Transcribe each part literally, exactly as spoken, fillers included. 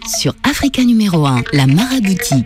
sur Africa numéro un, la Maraboutique.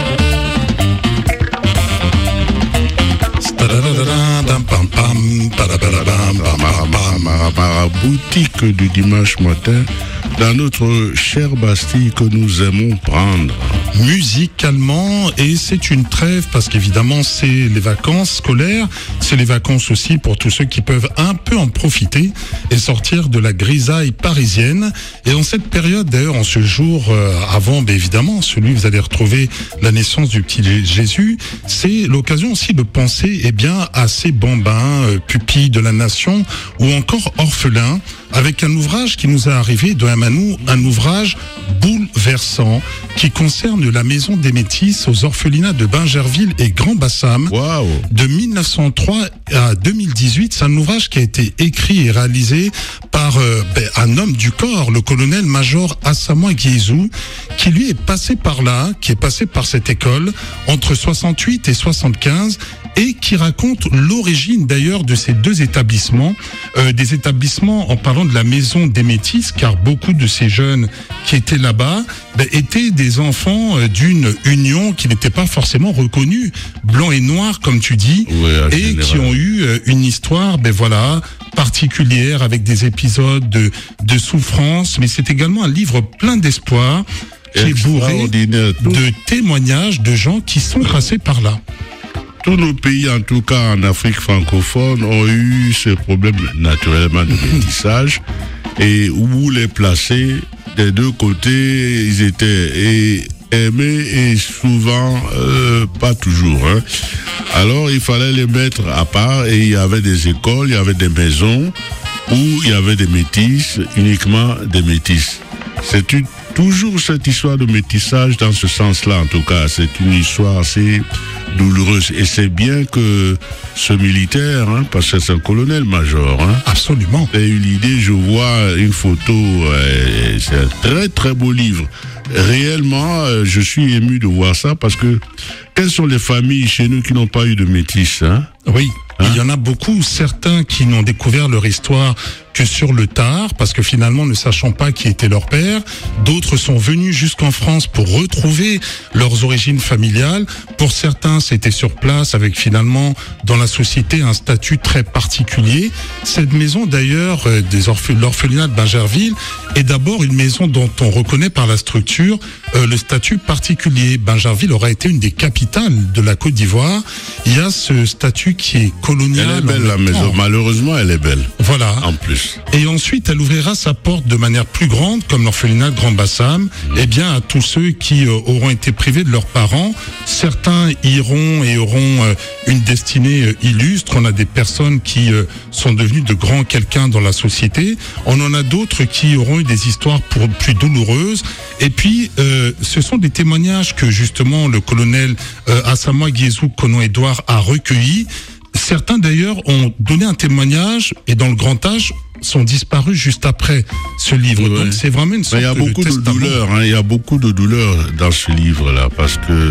Boutique du dimanche matin dans notre chère Bastille que nous aimons prendre musicalement, et c'est une trêve parce qu'évidemment c'est les vacances scolaires, c'est les vacances aussi pour tous ceux qui peuvent un peu en profiter et sortir de la grisaille parisienne. Et en cette période d'ailleurs, en ce jour euh, avant, ben évidemment celui où vous allez retrouver la naissance du petit Jésus, c'est l'occasion aussi de penser eh bien à ces bambins, euh, pupilles de la nation ou encore orphelins, avec un ouvrage qui nous est arrivé de Amanou, un ouvrage bouleversant qui concerne la maison des Métis aux orphelinats de Bingerville et Grand-Bassam. Wow. De mille neuf cent trois à deux mille dix-huit. C'est un ouvrage qui a été écrit et réalisé par euh, ben, un homme du corps, le colonel-major Assamoah Gyezu, qui lui est passé par là, qui est passé par cette école entre soixante-huit et soixante-quinze, et qui raconte l'origine d'ailleurs de ces deux établissements, euh, des établissements en parlant de la maison des Métis, car beaucoup de ces jeunes qui étaient là-bas ben, étaient des enfants euh, d'une union qui n'était pas forcément reconnue, blanc et noir comme tu dis, oui, et général. qui ont eu euh, une histoire, ben voilà, particulière avec des épisodes de, de souffrance, mais c'est également un livre plein d'espoir qui est bourré de témoignages de gens qui sont passés par là. Tous nos pays, en tout cas en Afrique francophone, ont eu ce problème naturellement de métissage, et où les placer des deux côtés, ils étaient et aimés et souvent euh, pas toujours. Hein. Alors il fallait les mettre à part, et il y avait des écoles, il y avait des maisons où il y avait des métis, uniquement des métis. C'est une toujours cette histoire de métissage dans ce sens-là, en tout cas. C'est une histoire assez douloureuse. Et c'est bien que ce militaire, hein, parce que c'est un colonel-major, hein, absolument, a eu l'idée. Je vois une photo, euh, c'est un très très beau livre. Réellement, euh, je suis ému de voir ça, parce que quelles sont les familles chez nous qui n'ont pas eu de métis, hein? Oui, hein? Il y en a beaucoup, certains qui n'ont découvert leur histoire que sur le tard, parce que finalement ne sachant pas qui était leur père. D'autres sont venus jusqu'en France pour retrouver leurs origines familiales. Pour certains, c'était sur place, avec finalement dans la société un statut très particulier. Cette maison d'ailleurs, euh, des orphe- l'orphelinat de Bingerville, est d'abord une maison dont on reconnaît par la structure euh, le statut particulier. Bingerville aura été une des capitales de la Côte d'Ivoire. Il y a ce statut qui est colonial. Elle est belle, la maison. Malheureusement, elle est belle. Voilà. En plus. Et ensuite, elle ouvrira sa porte de manière plus grande, comme l'orphelinat de Grand-Bassam, mmh. eh bien, à tous ceux qui euh, auront été privés de leurs parents. Certains iront et auront euh, une destinée euh, illustre. On a des personnes qui euh, sont devenues de grands quelqu'un dans la société. On en a d'autres qui auront eu des histoires pour, plus douloureuses. Et puis, euh, ce sont des témoignages que, justement, le colonel euh, Assamoah Gyezu Kono-Edouard a recueillis. Certains, d'ailleurs, ont donné un témoignage, et dans le grand âge, sont disparus juste après ce livre. Ouais. Donc c'est vraiment une sorte de Il y a beaucoup de, de douleur, hein, il y a beaucoup de douleur dans ce livre-là, parce que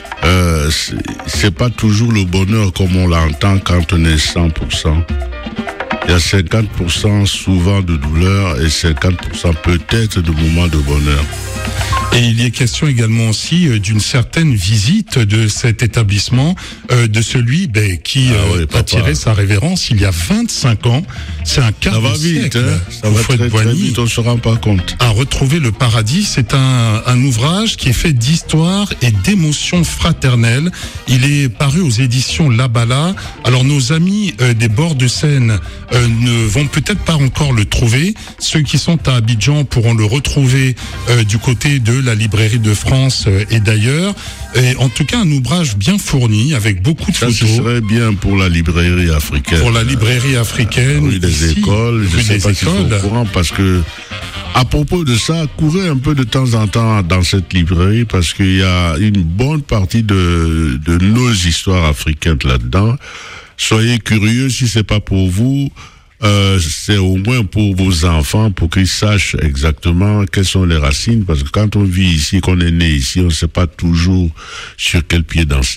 euh, c'est, c'est pas toujours le bonheur comme on l'entend quand on est cent pour cent. Il y a cinquante pour cent souvent de douleur et cinquante pour cent peut-être de moments de bonheur. Et il y est question également aussi euh, d'une certaine visite de cet établissement, euh, de celui ben, qui ah euh, oui, a tiré sa révérence il y a vingt-cinq ans. C'est un quart ça va de vite, siècle. Hein, ça va très, très vite, on ne se rend pas compte. À retrouver le paradis, c'est un, un ouvrage qui est fait d'histoire et d'émotions fraternelles. Il est paru aux éditions Labala. Alors nos amis euh, des bords de Seine euh, ne vont peut-être pas encore le trouver. Ceux qui sont à Abidjan pourront le retrouver euh, du côté de la librairie de France euh, et d'ailleurs. Et en tout cas, un ouvrage bien fourni avec beaucoup de ça, photos. Ce serait bien pour la librairie africaine. Pour la librairie africaine. Oui, des ici, écoles. Je ne sais pas écoles. si c'est au courant, parce que à propos de ça, courez un peu de temps en temps dans cette librairie, parce qu'il y a une bonne partie de, de nos histoires africaines là-dedans. Soyez curieux, si c'est pas pour vous, euh, c'est au moins pour vos enfants, pour qu'ils sachent exactement quelles sont les racines, parce que quand on vit ici, qu'on est né ici, on ne sait pas toujours sur quel pied danser.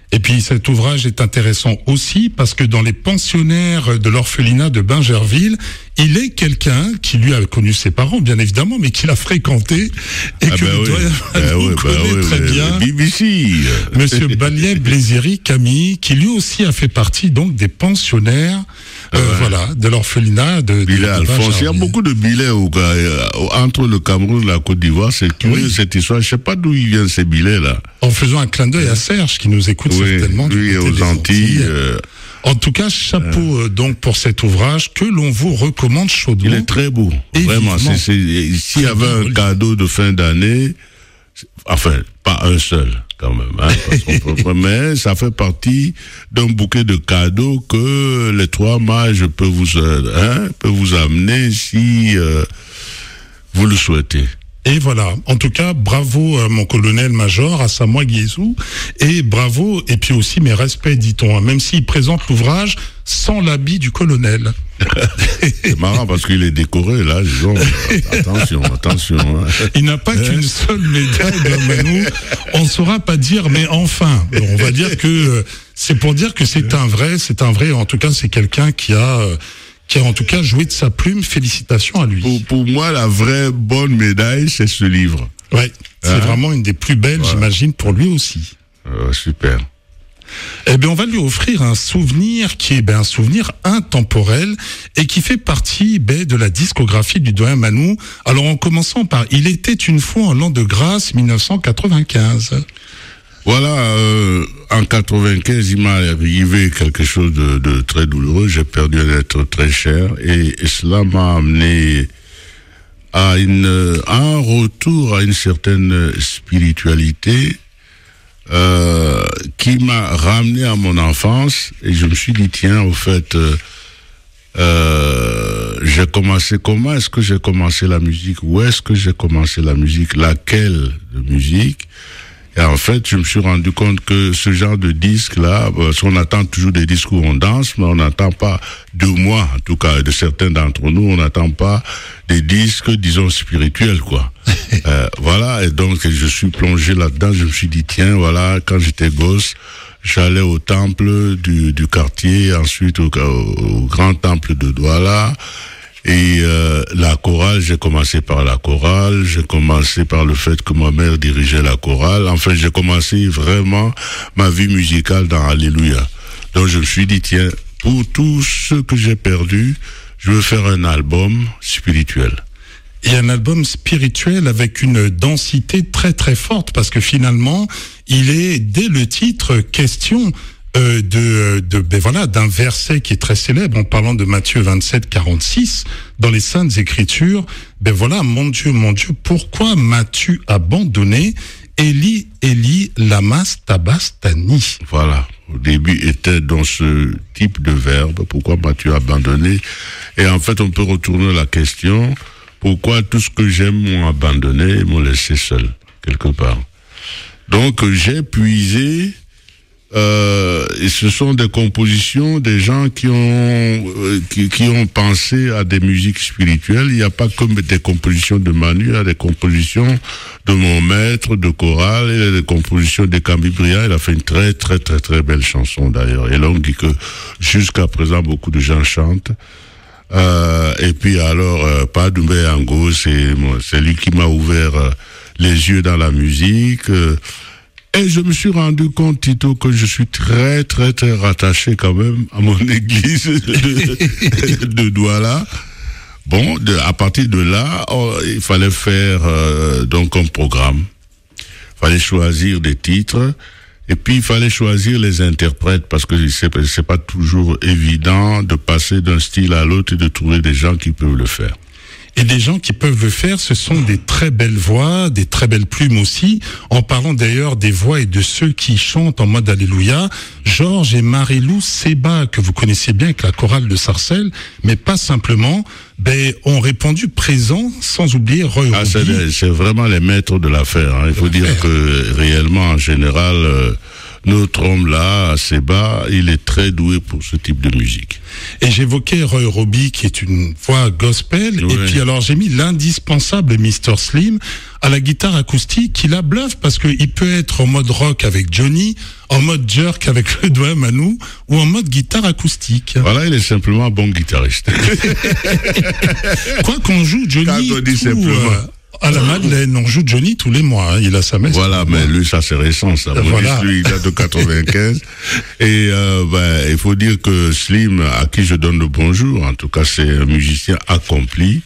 Et puis cet ouvrage est intéressant aussi parce que dans les pensionnaires de l'orphelinat de Bingerville, il est quelqu'un qui lui a connu ses parents, bien évidemment, mais qui l'a fréquenté et ah que ben le oui. doyen ben Manou oui, connaît ben oui, très ben, bien. B B C. Monsieur Baliet Blésiri Camille, qui lui aussi a fait partie donc des pensionnaires euh, ouais. voilà, de l'orphelinat de, de Billet Alphonse. Il y a beaucoup de billets au, euh, entre le Cameroun et la Côte d'Ivoire. C'est curieux oui. cette histoire. Je sais pas d'où ils viennent ces billets-là. En faisant un clin d'œil à Serge qui nous écoute oui, certainement. Oui, aux Antilles. Euh... En tout cas, chapeau euh, donc pour cet ouvrage que l'on vous recommande chaudement. Il est très beau, et vraiment. C'est, c'est, s'il y avait un oui. cadeau de fin d'année, enfin, pas un seul quand même, hein, parce qu'on peut, mais ça fait partie d'un bouquet de cadeaux que les trois mages peuvent vous, hein, peuvent vous amener si euh, vous le souhaitez. Et voilà, en tout cas, bravo à mon colonel-major, à Samoa Guiezou, et bravo, et puis aussi mes respects, dit-on, même s'il présente l'ouvrage sans l'habit du colonel. C'est marrant parce qu'il est décoré, là, disons, attention, attention. Hein. Il n'a pas qu'une seule médaille, Manou, on ne saura pas dire, mais enfin, on va dire que c'est pour dire que c'est un vrai, c'est un vrai, en tout cas, c'est quelqu'un qui a... qui a en tout cas joué de sa plume. Félicitations à lui. Pour, pour moi, la vraie bonne médaille, c'est ce livre. Ouais, c'est hein? vraiment une des plus belles, ouais. j'imagine, pour lui aussi. Euh, super. Eh bien, on va lui offrir un souvenir qui est ben, un souvenir intemporel et qui fait partie ben, de la discographie du doyen Manou. Alors, en commençant par « Il était une fois en l'an de grâce dix-neuf cent quatre-vingt-quinze ». Voilà, euh, en quatre-vingt-quinze, il m'est arrivé quelque chose de, de très douloureux. J'ai perdu un être très cher et, et cela m'a amené à, une, à un retour à une certaine spiritualité euh, qui m'a ramené à mon enfance. Et je me suis dit, tiens, au fait, euh, euh, j'ai commencé, comment est-ce que j'ai commencé la musique? Où est-ce que j'ai commencé la musique? Laquelle de musique? Et en fait, je me suis rendu compte que ce genre de disque-là, parce qu'on attend toujours des disques où on danse, mais on n'attend pas, de moi, en tout cas, de certains d'entre nous, on n'attend pas des disques, disons, spirituels, quoi. euh, voilà, et donc, je suis plongé là-dedans, je me suis dit, tiens, voilà, quand j'étais gosse, j'allais au temple du, du quartier, ensuite au, au grand temple de Douala. Et euh, la chorale, j'ai commencé par la chorale, j'ai commencé par le fait que ma mère dirigeait la chorale. Enfin, j'ai commencé vraiment ma vie musicale dans Alléluia. Donc, je me suis dit, tiens, pour tout ce que j'ai perdu, je veux faire un album spirituel. Et un album spirituel avec une densité très très forte, parce que finalement, il est, dès le titre, question... Euh, de, de ben voilà, d'un verset qui est très célèbre en parlant de Matthieu vingt-sept, quarante-six dans les Saintes Écritures. Ben voilà, mon Dieu, mon Dieu, pourquoi m'as-tu abandonné? Eli, Eli, lama sabachthani. Voilà, au début était dans ce type de verbe, pourquoi m'as-tu abandonné? Et en fait, on peut retourner la question, pourquoi tout ce que j'aime m'ont abandonné et m'ont laissé seul, quelque part. Donc, j'ai puisé. Euh, et ce sont des compositions des gens qui ont euh, qui, qui ont pensé à des musiques spirituelles. Il n'y a pas que des compositions de Manu, il y a des compositions de mon maître de chorale, il y a des compositions de Camille Bria. Il a fait une très très très très belle chanson d'ailleurs. Et là on dit que jusqu'à présent beaucoup de gens chantent. Euh, et puis alors euh, Padoumbé Ango, c'est c'est lui qui m'a ouvert euh, les yeux dans la musique. Euh, Et je me suis rendu compte, Tito, que je suis très, très, très rattaché quand même à mon église de, de Douala. Bon, de, à partir de là, oh, il fallait faire euh, donc un programme. Il fallait choisir des titres. Et puis, il fallait choisir les interprètes parce que c'est, c'est pas toujours évident de passer d'un style à l'autre et de trouver des gens qui peuvent le faire. Et des gens qui peuvent le faire, ce sont des très belles voix, des très belles plumes aussi. En parlant d'ailleurs des voix et de ceux qui chantent en mode Alléluia, Georges et Marie-Lou Seba, que vous connaissez bien avec la chorale de Sarcelles, mais pas simplement, ben, ont répondu présent, sans oublier Roy ah, c'est, c'est vraiment les maîtres de l'affaire. Hein. Il faut dire que réellement, en général, euh, notre homme là, Seba, il est très doué pour ce type de musique. Et j'évoquais Roy Robbie, qui est une voix gospel, Ouais. et puis alors j'ai mis l'indispensable mister Slim à la guitare acoustique, il a bluff parce qu'il peut être en mode rock avec Johnny, en mode jerk avec le doigt Manu, ou en mode guitare acoustique. Voilà, il est simplement un bon guitariste. Quoi qu'on joue Johnny Quand on dit tout, simplement. euh, à la Madeleine, on joue Johnny tous les mois, hein, il a sa messe. Voilà, mais lui, ça c'est récent, ça. Voilà. Maurice, lui, il date de quatre-vingt-quinze. Et euh, ben, il faut dire que Slim, à qui je donne le bonjour, en tout cas, c'est un musicien accompli.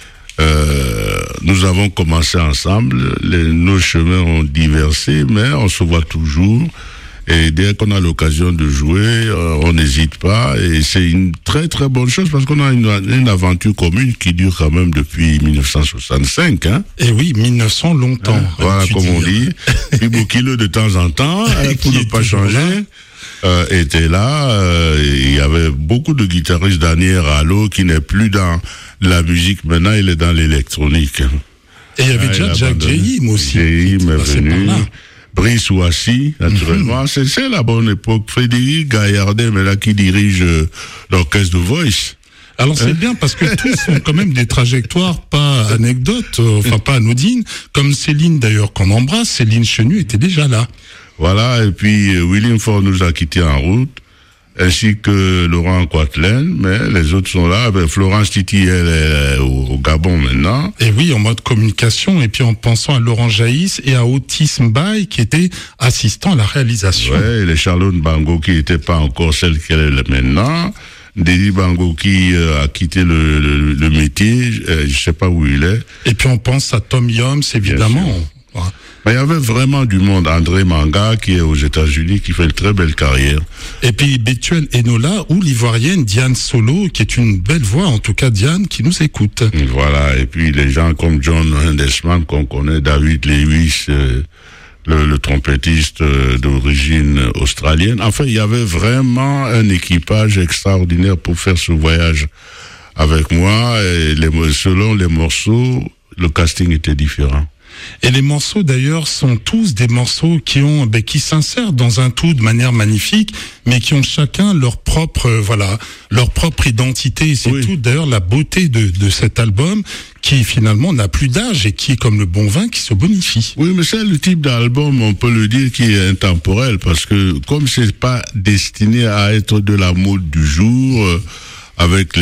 Euh, nous avons commencé ensemble, les, nos chemins ont diversé, mais on se voit toujours. Et dès qu'on a l'occasion de jouer, euh, on n'hésite pas. Et c'est une très très bonne chose parce qu'on a une, une aventure commune qui dure quand même depuis mille neuf cent soixante-cinq. Hein. Et oui, mille neuf cents, longtemps. Hein, voilà, comme on dit. Puis Boukilo, de temps en temps, hein, pour Qui ne est pas toujours changer, là. euh, était là. Euh, il y avait beaucoup de guitaristes. Daniel Rallo, qui n'est plus dans la musique, maintenant il est dans l'électronique. Et il y avait Ah, déjà il a Jack abandonné. Jehim aussi. Jehim qui est passait par venu. là. Brice Ouassi, naturellement. Mm-hmm. C'est, c'est la bonne époque. Frédéric Gaillardet, mais là, qui dirige euh, l'orchestre de Voice. Alors c'est bien parce que tous ont quand même des trajectoires pas anecdotes, euh, enfin pas anodines, comme Céline d'ailleurs qu'on embrasse, Céline Chenu était déjà là. Voilà, et puis euh, William Ford nous a quittés en route, ainsi que Laurent Coatelaine, mais les autres sont là. Ben, Florence Titi, elle est au, au Gabon maintenant. Et oui, en mode communication, et puis en pensant à Laurent Jaïs et à Otis Mbaye qui était assistant à la réalisation. Ouais, et les Charlotte Bango qui n'était pas encore celle qu'elle est maintenant. Dédi Bango qui euh, a quitté le, le, le métier, euh, je sais pas où il est. Et puis on pense à Tom Yoms, évidemment. Voilà. Mais il y avait vraiment du monde. André Manga, qui est aux États-Unis, qui fait une très belle carrière. Et puis Bethuel Enola ou l'ivoirienne Diane Solo, qui est une belle voix, en tout cas Diane, qui nous écoute. Voilà. Et puis les gens comme John Hindesman, qu'on connaît, David Lewis, euh, le, le trompettiste euh, d'origine australienne. Enfin, il y avait vraiment un équipage extraordinaire pour faire ce voyage avec moi. Et les, selon les morceaux, le casting était différent. Et les morceaux d'ailleurs sont tous des morceaux qui ont, ben, qui s'insèrent dans un tout de manière magnifique, mais qui ont chacun leur propre, euh, voilà, leur propre identité. Et c'est oui. tout d'ailleurs la beauté de, de cet album qui finalement n'a plus d'âge et qui est comme le bon vin qui se bonifie. Oui, mais c'est le type d'album, on peut le dire, qui est intemporel parce que comme c'est pas destiné à être de la mode du jour. Euh, avec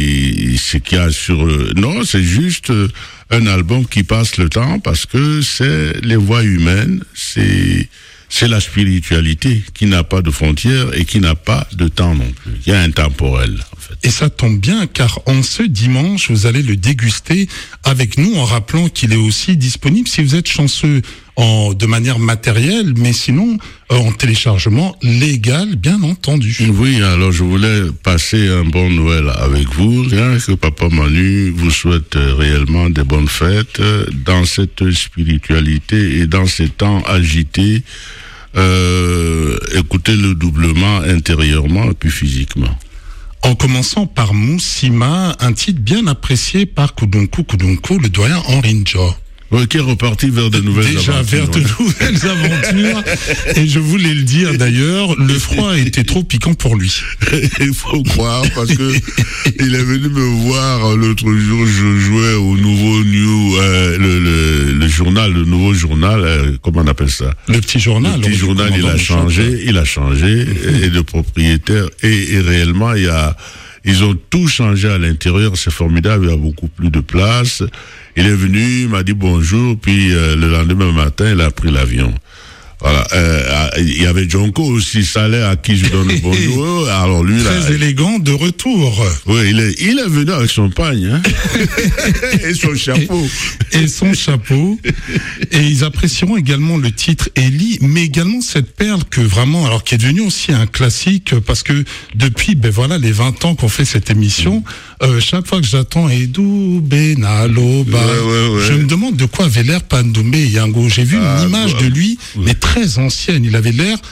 les ce qu'il y a sur euh, non, c'est juste euh, un album qui passe le temps parce que c'est les voix humaines, c'est c'est la spiritualité qui n'a pas de frontières et qui n'a pas de temps non plus. Il y a un temporel en fait. Et ça tombe bien car en ce dimanche, vous allez le déguster avec nous en rappelant qu'il est aussi disponible si vous êtes chanceux en de manière matérielle, mais sinon euh, en téléchargement légal, bien entendu. Oui, alors je voulais passer un bon Noël avec vous. Bien que Papa Manu vous souhaite réellement des bonnes fêtes dans cette spiritualité et dans ces temps agités. Euh, écoutez-le doublement intérieurement et puis physiquement. En commençant par Moussima, un titre bien apprécié par Kudunku Kudunku, le doyen Henri Njo. Oui, qui est reparti vers de nouvelles Déjà aventures. vers de nouvelles aventures. Et je voulais le dire d'ailleurs, le froid était trop piquant pour lui. Il faut croire parce que il est venu me voir l'autre jour, je jouais au nouveau New, euh, le, le, le journal, le nouveau journal, euh, comment on appelle ça? Le petit journal. Le petit journal, il a changé, il a changé, et de propriétaire, et, et réellement, il y a, ils ont tout changé à l'intérieur, c'est formidable, il y a beaucoup plus de place. Il est venu, il m'a dit bonjour, puis euh, le lendemain matin, il a pris l'avion. Voilà. Euh, il y avait Jonko aussi, Saleh, à qui je donne le bonjour. Alors lui, très là, élégant de retour. Oui, il est, il est venu avec son pagne, hein. Et son chapeau. Et son chapeau. Et ils apprécieront également le titre Ellie, mais également cette perle que vraiment, alors qui est devenue aussi un classique, parce que depuis, ben voilà, les vingt ans qu'on fait cette émission, euh, chaque fois que j'attends Edou Benaloba, ouais, ouais, ouais. je me demande de quoi avait l'air Pandoumbe Yango. J'ai vu ah, une image bah, de lui, ouais. mais très ancienne. Il avait l'air très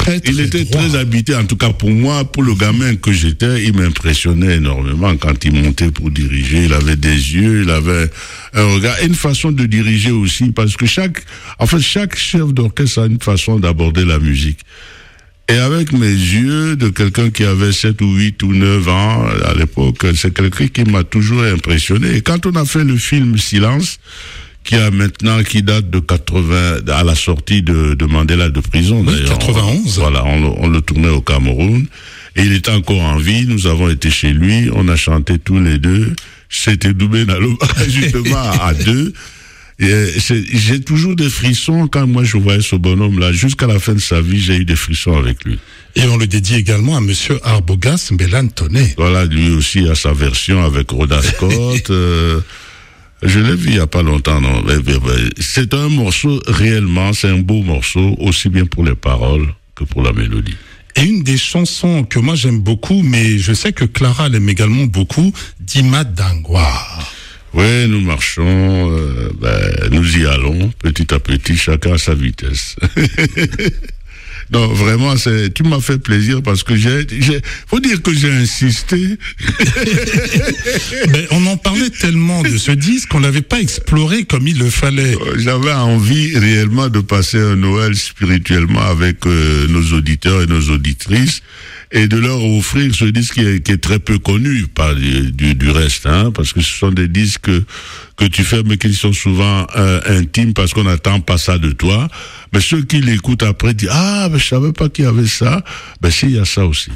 très, très il était droit. très habité. En tout cas, pour moi, pour le gamin que j'étais, il m'impressionnait énormément quand il montait pour diriger. Il avait des yeux, il avait un regard, et une façon de diriger aussi, parce que chaque, en fait, chaque chef d'orchestre a une façon d'aborder la musique. Et avec mes yeux de quelqu'un qui avait sept ou huit ou neuf ans à l'époque, c'est quelqu'un qui m'a toujours impressionné. Et quand on a fait le film Silence, qui a maintenant, qui date de quatre-vingts, à la sortie de, de Mandela de prison, oui, d'ailleurs. quatre-vingt-onze. On, voilà, on, on le tournait au Cameroun. Et il était encore en vie, nous avons été chez lui, on a chanté tous les deux. C'était Doubé Naloba, justement, à deux. Et j'ai toujours des frissons quand moi je voyais ce bonhomme-là. Jusqu'à la fin de sa vie, j'ai eu des frissons avec lui. Et on le dédie également à monsieur Arbogas Mbelane-Tone. Voilà, lui aussi a sa version avec Rhoda Scott. euh, Je l'ai vu il y a pas longtemps, non. C'est un morceau, réellement, c'est un beau morceau, aussi bien pour les paroles que pour la mélodie. Et une des chansons que moi j'aime beaucoup, mais je sais que Clara l'aime également beaucoup, Dima Dangwa. Oui, nous marchons, euh, ben, nous y allons, petit à petit, chacun à sa vitesse. Non, vraiment, c'est, tu m'as fait plaisir parce que j'ai, j'ai, faut dire que j'ai insisté. Ben, on en parlait tellement de ce disque qu'on l'avait pas exploré comme il le fallait. J'avais envie réellement de passer un Noël spirituellement avec euh, nos auditeurs et nos auditrices et de leur offrir ce disque qui est, qui est très peu connu par du, du, du reste, hein, parce que ce sont des disques que, que tu fais mais qui sont souvent euh, intimes parce qu'on n'attend pas ça de toi. Mais ceux qui l'écoutent après disent « Ah, mais je savais pas qu'il y avait ça. » Ben si, il y a ça aussi.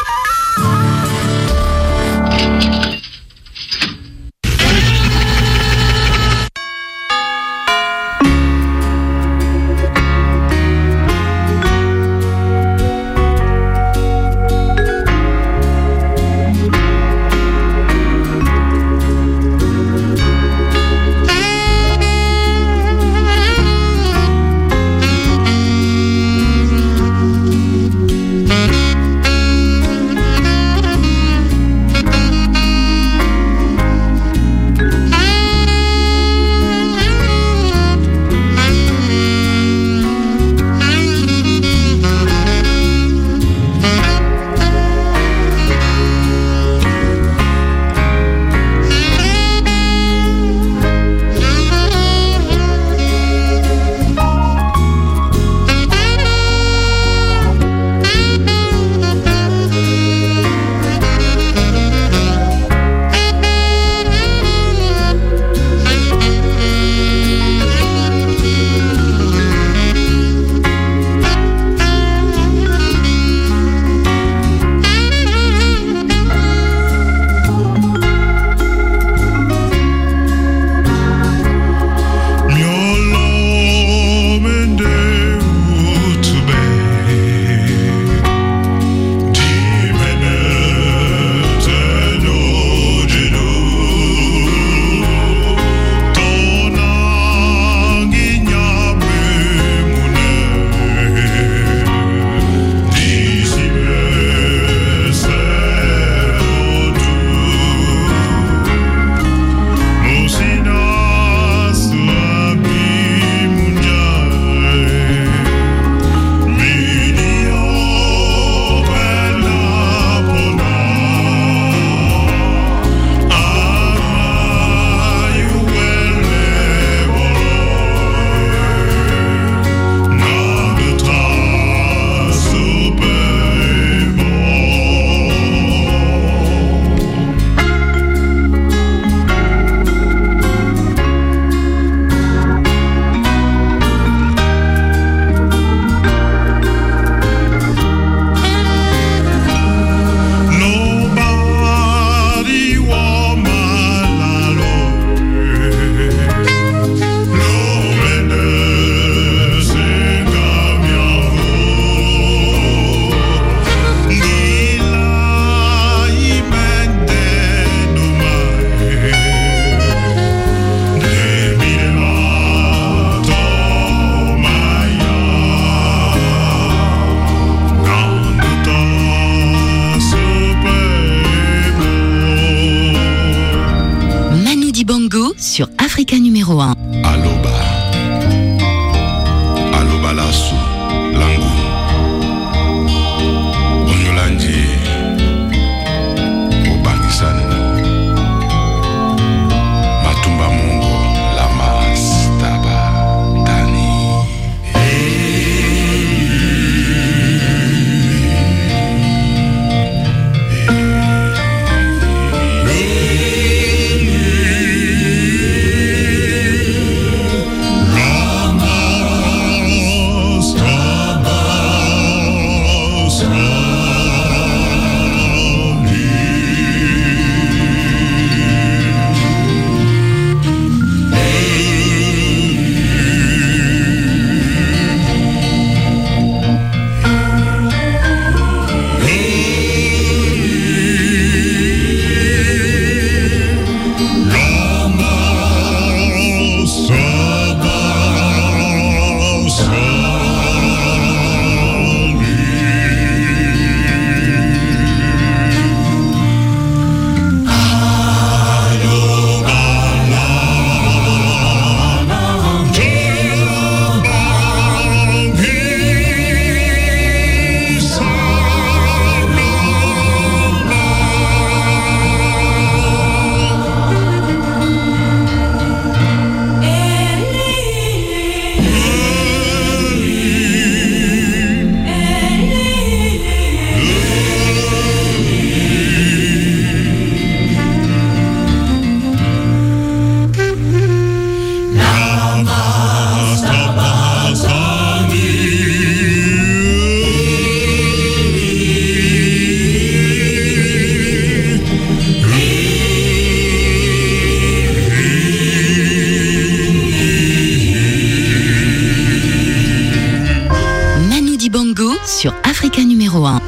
Sur Africa numéro un. Aloba. Aloba Lasso. Langu. sur Africa numéro un.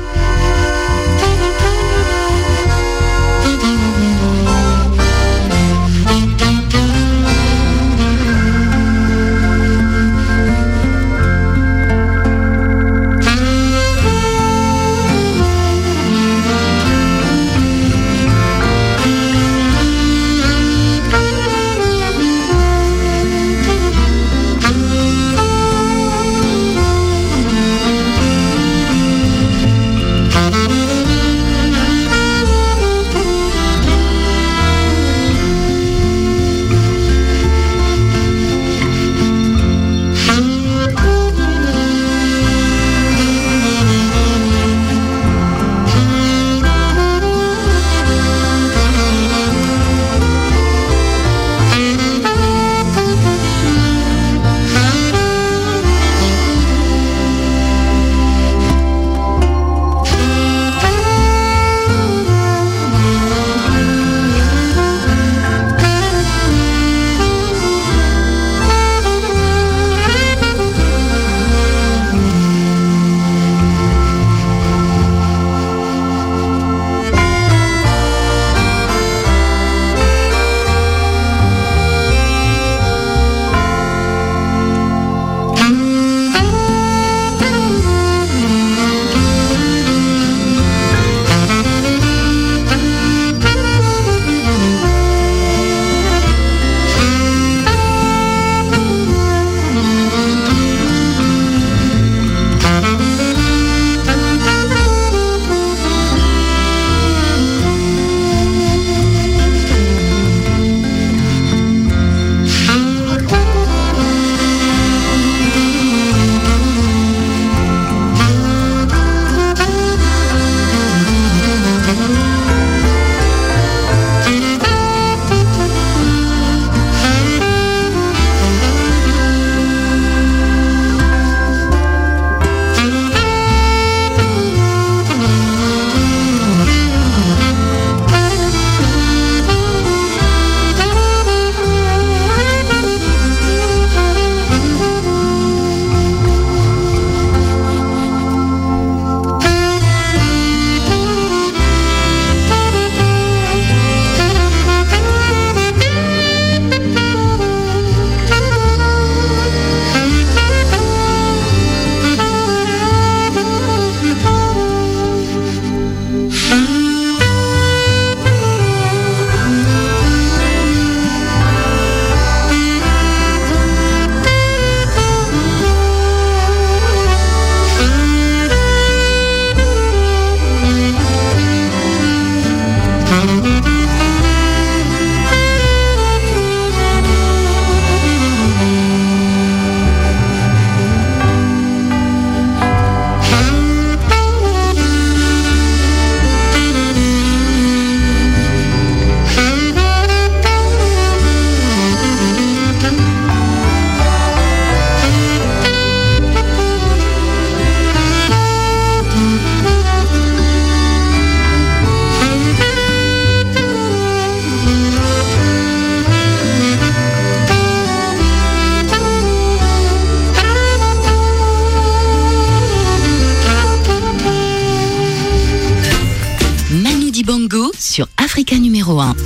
Bongo sur Africa numéro un.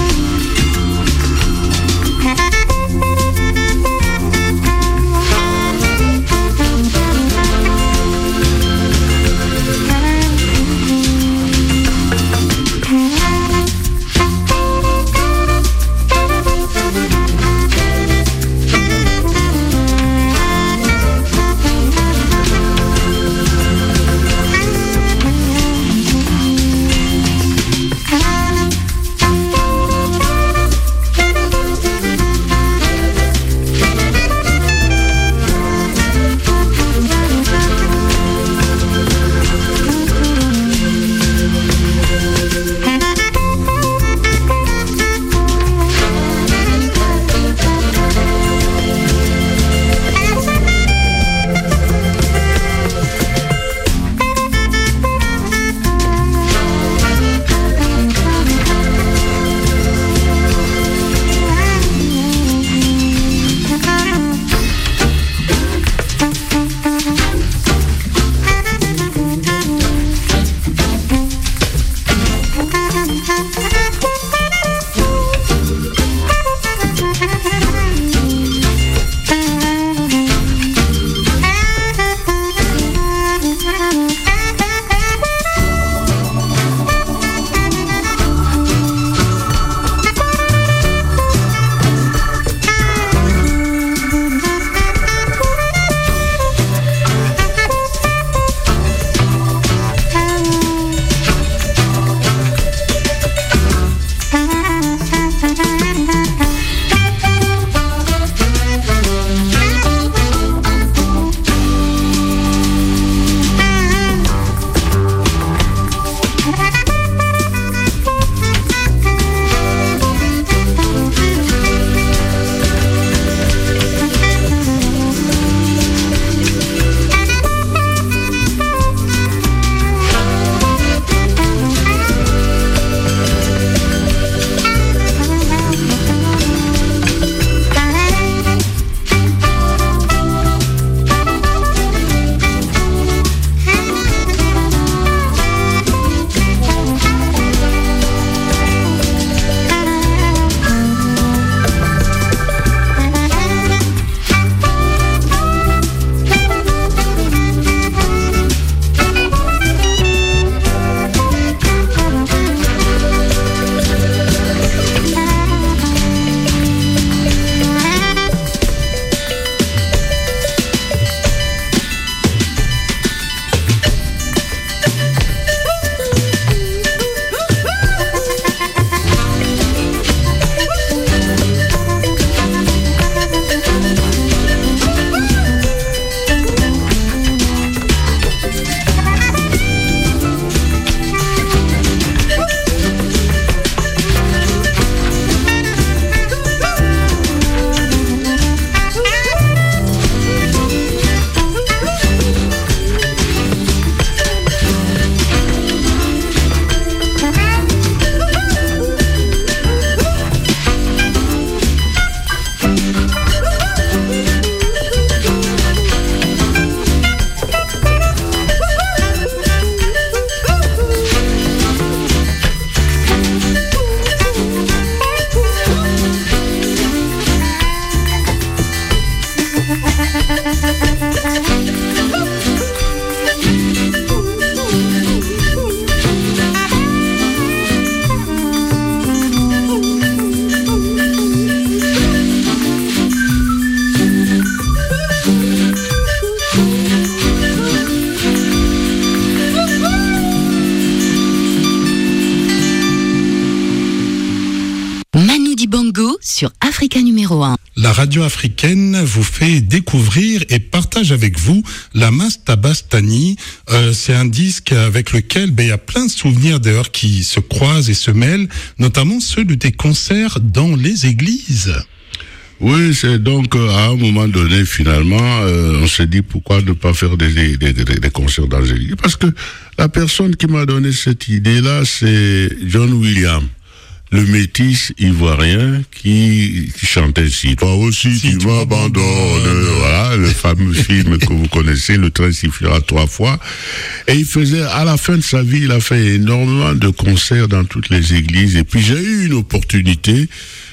Thank you. Africa numéro un. La radio africaine vous fait découvrir et partage avec vous la Mastabastani. Euh, c'est un disque avec lequel ben, il y a plein de souvenirs d'ailleurs qui se croisent et se mêlent, notamment ceux de tes concerts dans les églises. Oui, c'est donc euh, à un moment donné, finalement, euh, on s'est dit pourquoi ne pas faire des, des, des, des concerts dans les églises. Parce que la personne qui m'a donné cette idée-là, c'est John Williams, le métis ivoirien qui, qui chantait ainsi. Toi aussi, si tu m'abandonnes. Voilà, le fameux film que vous connaissez, Le train sifflera trois fois. Et il faisait, à la fin de sa vie, il a fait énormément de concerts dans toutes les églises. Et puis j'ai eu une opportunité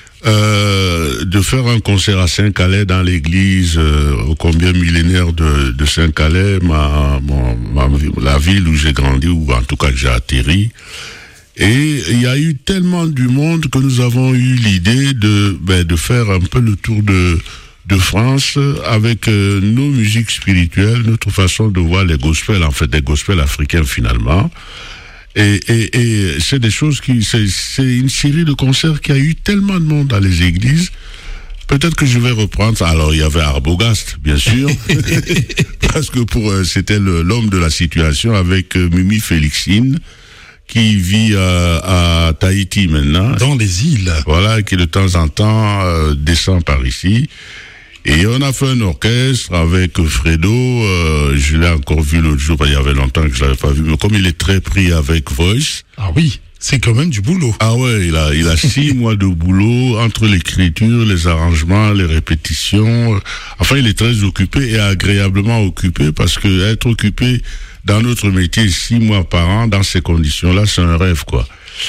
Euh, de faire un concert à Saint-Calais dans l'église euh, au combien millénaire de, de Saint-Calais, ma, ma, ma, la ville où j'ai grandi, ou en tout cas que j'ai atterri. Et il y a eu tellement du monde que nous avons eu l'idée de, ben, de faire un peu le tour de, de France avec euh, nos musiques spirituelles, notre façon de voir les gospels, en fait, des gospels africains finalement. Et, et, et c'est des choses qui, c'est, c'est une série de concerts qui a eu tellement de monde dans les églises. Peut-être que je vais reprendre. Alors, il y avait Arbogast, bien sûr, parce que pour euh, c'était le, l'homme de la situation avec euh, Mimi Félixine, qui vit euh, à Tahiti maintenant. Dans les îles. Voilà, qui de temps en temps euh, descend par ici. Et on a fait un orchestre avec Fredo, euh, je l'ai encore vu l'autre jour, il y avait longtemps que je l'avais pas vu, mais comme il est très pris avec Voice. Ah oui, c'est quand même du boulot. Ah ouais, il a, il a six mois de boulot entre l'écriture, les arrangements, les répétitions. Enfin, il est très occupé et agréablement occupé parce que être occupé dans notre métier six mois par an, dans ces conditions-là, c'est un rêve, quoi.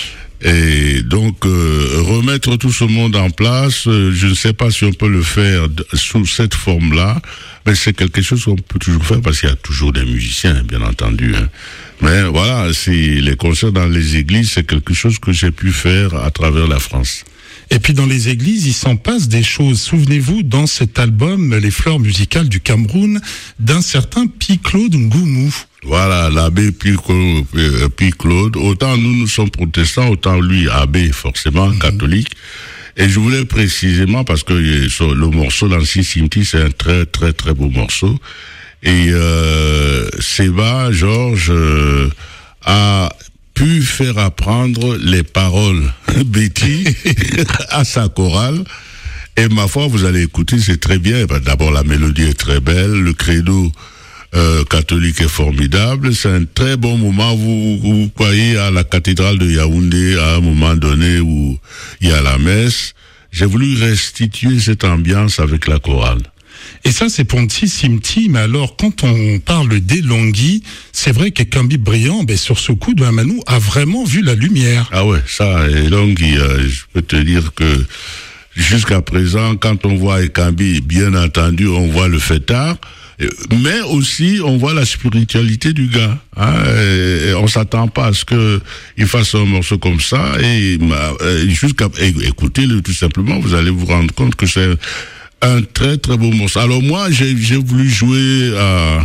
Et donc, euh, remettre tout ce monde en place, euh, je ne sais pas si on peut le faire d- sous cette forme-là, mais c'est quelque chose qu'on peut toujours faire parce qu'il y a toujours des musiciens, bien entendu. Hein. Mais voilà, c'est, les concerts dans les églises, c'est quelque chose que j'ai pu faire à travers la France. Et puis dans les églises, il s'en passe des choses. Souvenez-vous, dans cet album, Les Fleurs musicales du Cameroun, d'un certain Pierre-Claude Ngoumou. Voilà, l'abbé Pierre-Claude. Autant nous, nous sommes protestants, autant lui, abbé, forcément, mm-hmm. catholique. Et je voulais précisément, parce que le morceau d'Ancien Cimetière, c'est un très, très, très beau morceau. Et euh, Seba, Georges, euh, a pu faire apprendre les paroles Betty à sa chorale. Et ma foi, vous allez écouter, c'est très bien. D'abord, la mélodie est très belle, le credo Euh, catholique est formidable, c'est un très bon moment. Vous, vous croyez à la cathédrale de Yaoundé à un moment donné où il y a la messe. J'ai voulu restituer cette ambiance avec la chorale. Et ça, c'est Ponti Simti, mais alors, quand on parle d'Elongui, c'est vrai que Kambi Briand, ben, sur ce coup de Hamanou, a vraiment vu la lumière. Ah ouais, ça, Elongui, euh, je peux te dire que jusqu'à présent, quand on voit Kambi, bien entendu, on voit le fêtard, mais aussi on voit la spiritualité du gars. Hein, et, et on s'attend pas à ce que il fasse un morceau comme ça et, et jusqu'à et, écoutez-le tout simplement, vous allez vous rendre compte que c'est un très très beau morceau. Alors moi j'ai j'ai voulu jouer à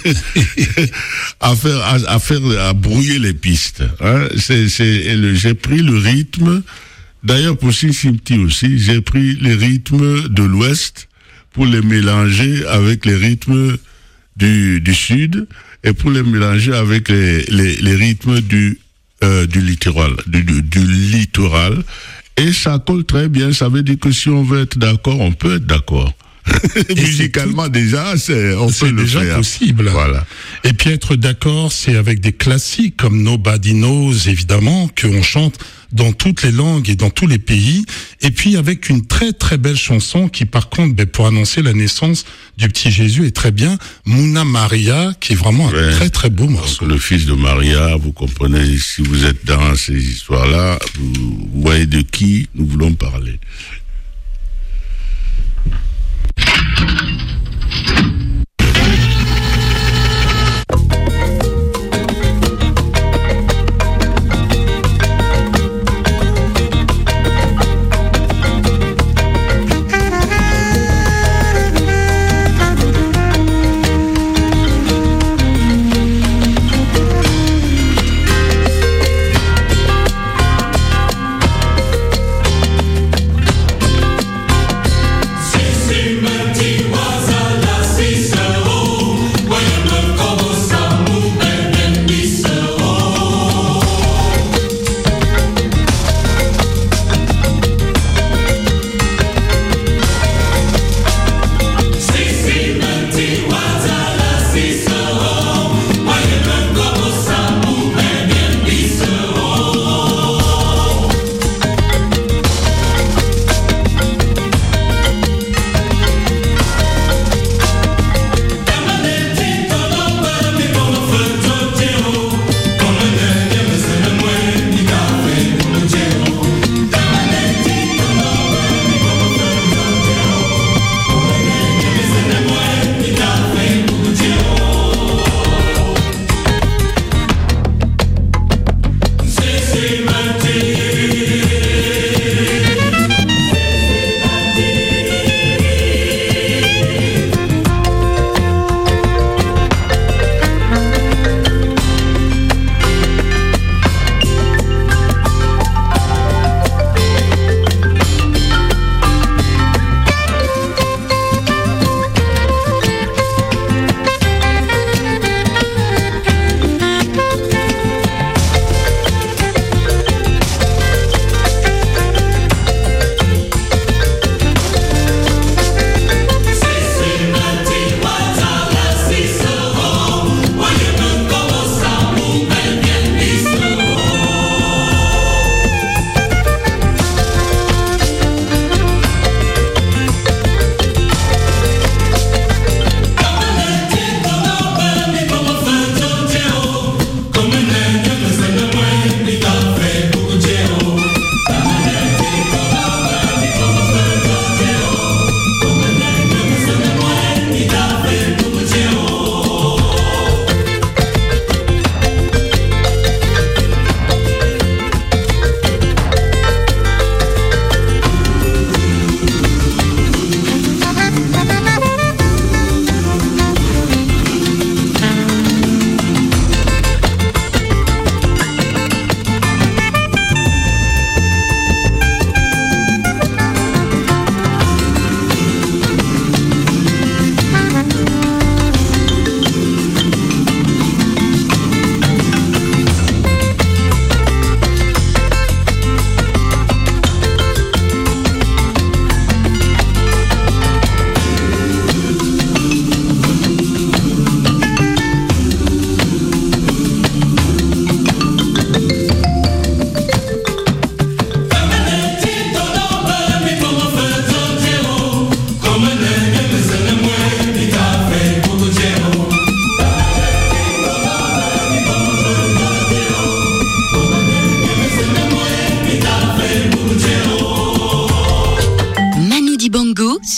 à faire à, à faire à brouiller les pistes. Hein, c'est c'est le, j'ai pris le rythme. D'ailleurs pour Simti aussi, j'ai pris les rythmes de l'Ouest pour les mélanger avec les rythmes du, du Sud et pour les mélanger avec les, les, les rythmes du, euh, du littoral, du, du, du littoral. Et ça colle très bien. Ça veut dire que si on veut être d'accord, on peut être d'accord. Musicalement tout, déjà, c'est, on c'est peut le déjà faire. possible. Voilà. Et puis être d'accord, c'est avec des classiques comme Nobody Knows, évidemment, qu'on chante dans toutes les langues et dans tous les pays. Et puis avec une très très belle chanson qui, par contre, ben, pour annoncer la naissance du petit Jésus, est très bien, Mouna Maria, qui est vraiment un ouais. très très beau morceau. Donc, le fils de Maria, vous comprenez, si vous êtes dans ces histoires-là, vous voyez de qui nous voulons parler.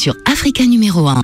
sur Africa numéro un.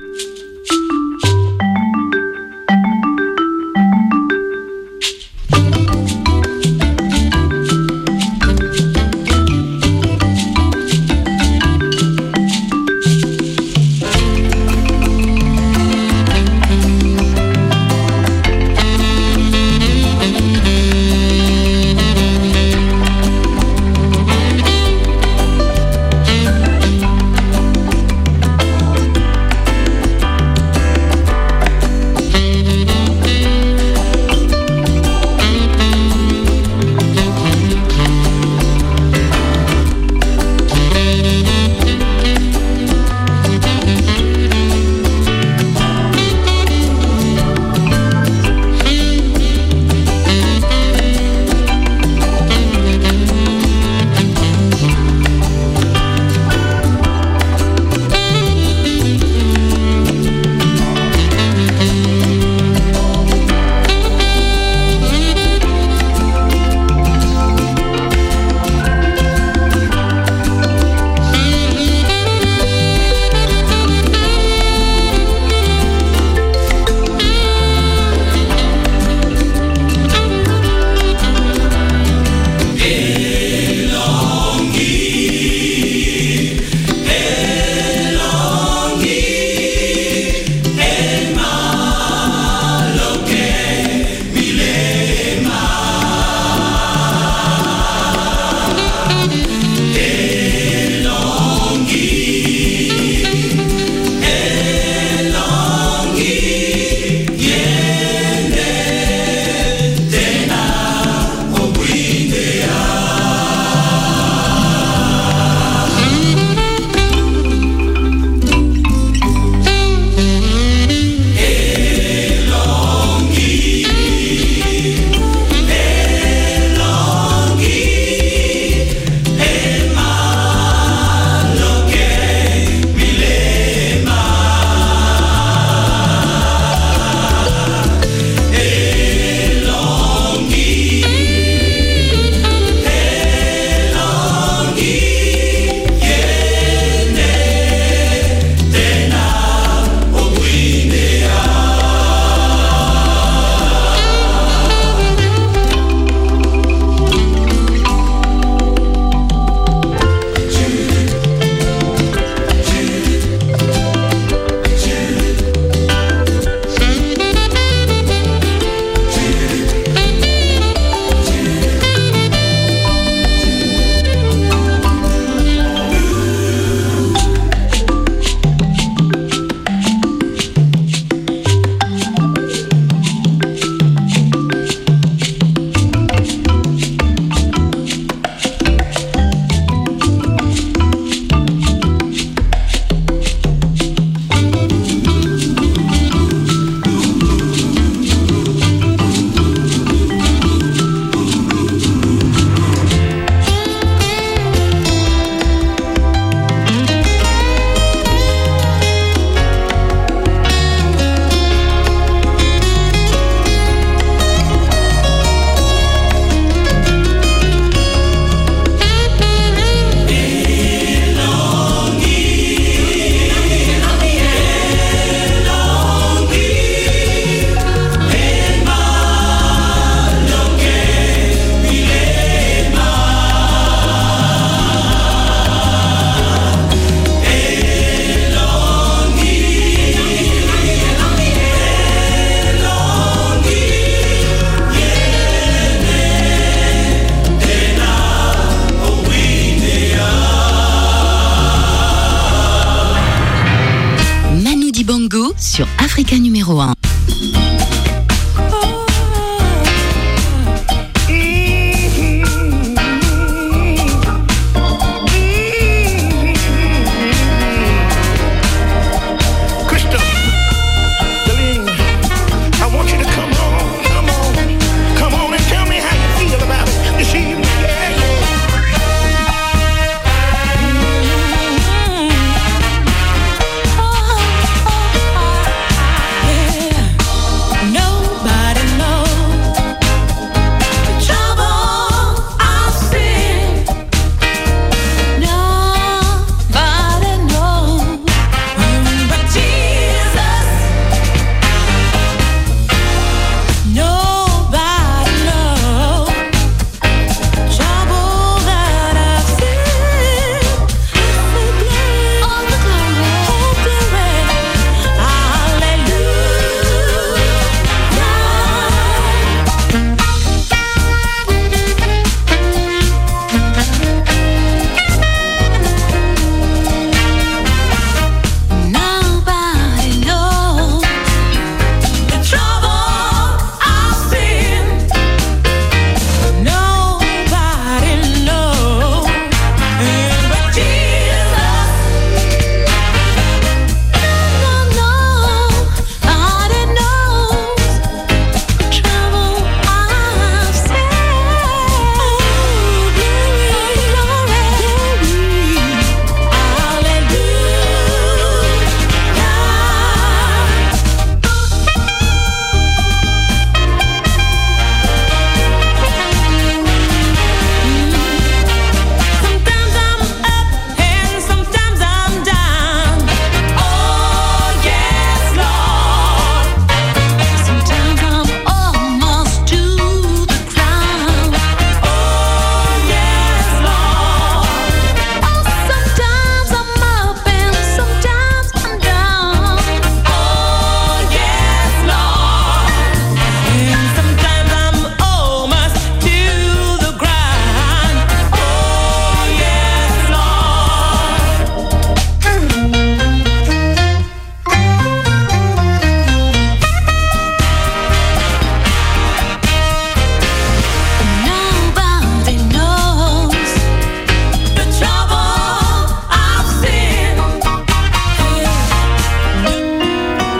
sur Africa numéro un.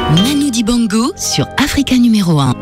Manu Dibango sur Africa numéro un.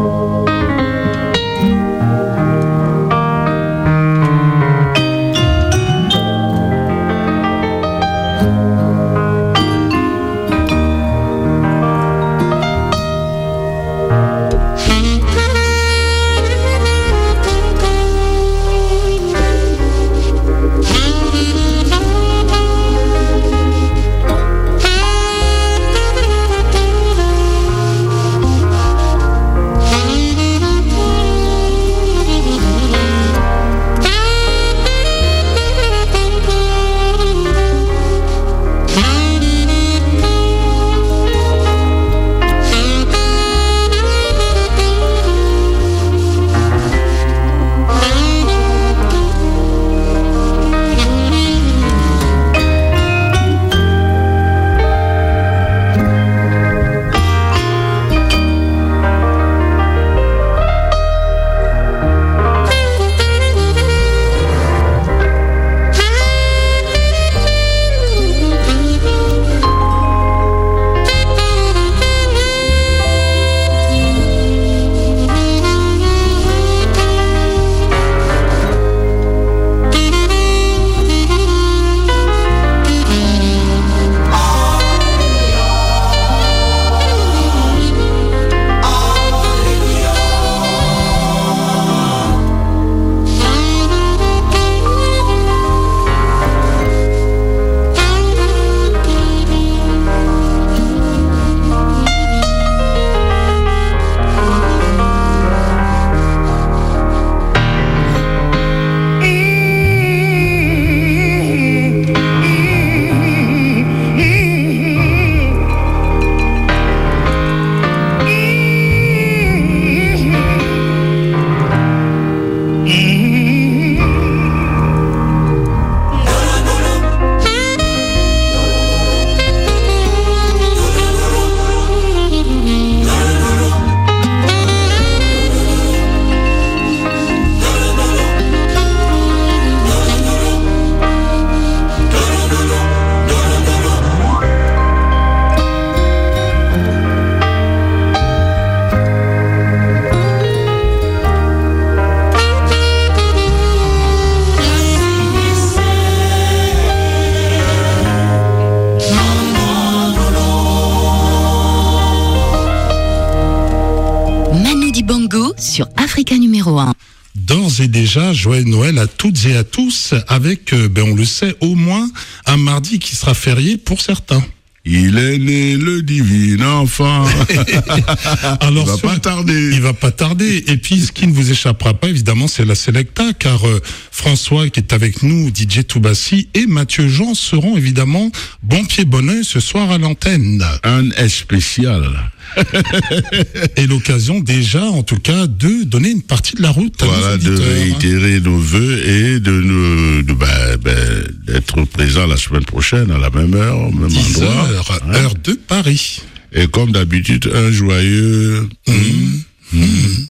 Sur Africa numéro un. D'ores et déjà, joyeux Noël à toutes et à tous, avec, euh, ben on le sait, au moins un mardi qui sera férié pour certains. Il est né le divin enfant. Alors, il va sur, pas tarder. Il va pas tarder. Et puis, ce qui ne vous échappera pas, évidemment, c'est la Selecta, car euh, François qui est avec nous, D J Toubassi et Mathieu Jean seront évidemment bon pied bon oeil ce soir à l'antenne. Un spécial. Et l'occasion déjà, en tout cas, de donner une partie de la route à voilà, nos auditeurs. de réitérer nos vœux et de nous, de, ben, ben, d'être présents la semaine prochaine à la même heure, au même dix endroit. heures, hein. Heure de Paris. Et comme d'habitude, un joyeux... Mmh. Mmh.